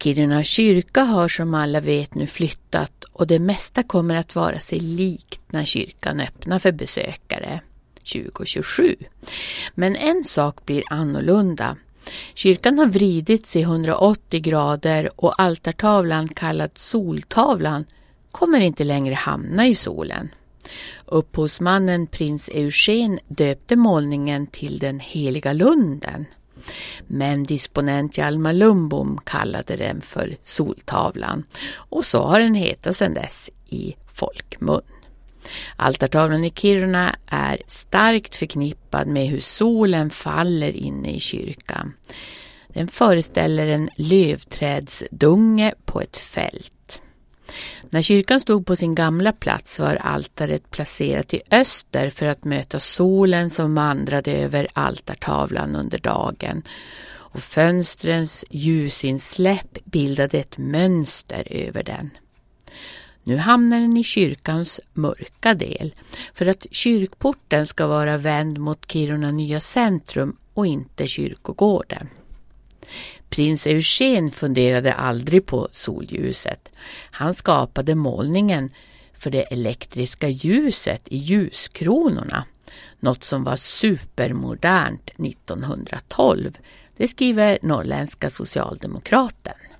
Kiruna kyrka har som alla vet nu flyttat och det mesta kommer att vara sig likt när kyrkan öppnar för besökare 2027. Men en sak blir annorlunda. Kyrkan har vridit sig 180 grader och altartavlan kallad soltavlan kommer inte längre hamna i solen. Upphovsmannen prins Eugen döpte målningen till den heliga lunden. Men disponent Hjalmar Lundbom kallade den för soltavlan och så har den hetat sedan dess i folkmun. Altartavlan i Kiruna är starkt förknippad med hur solen faller inne i kyrkan. Den föreställer en lövträdsdunge på ett fält. När kyrkan stod på sin gamla plats var altaret placerat i öster för att möta solen som vandrade över altartavlan under dagen. Och fönstrens ljusinsläpp bildade ett mönster över den. Nu hamnar den i kyrkans mörka del för att kyrkporten ska vara vänd mot Kiruna nya centrum och inte kyrkogården. Prins Eugen funderade aldrig på solljuset. Han skapade målningen för det elektriska ljuset i ljuskronorna. Något som var supermodernt 1912. Det skriver Norrländska Socialdemokraten.